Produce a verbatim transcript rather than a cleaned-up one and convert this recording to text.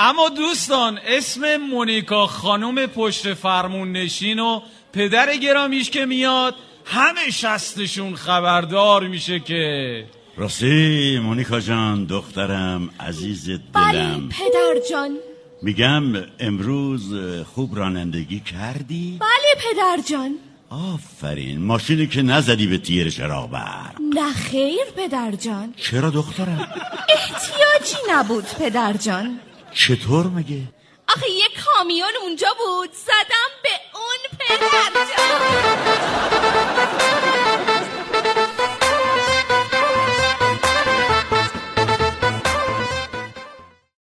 اما دوستان اسم مونیکا خانم پشت فرمون نشین و پدر گرامیش که میاد همه شستشون خبردار میشه که راستی مونیکا جان دخترم عزیز دلم. بله پدر جان. میگم امروز خوب رانندگی کردی؟ بله پدر جان. آفرین. ماشینی که نزدی به تیر چراغ برق؟ نه خیر پدر جان. چرا دخترم؟ احتیاجی نبود پدر جان. چطور مگه؟ آخه یه کامیون اونجا بود زدم به اون پدر جان.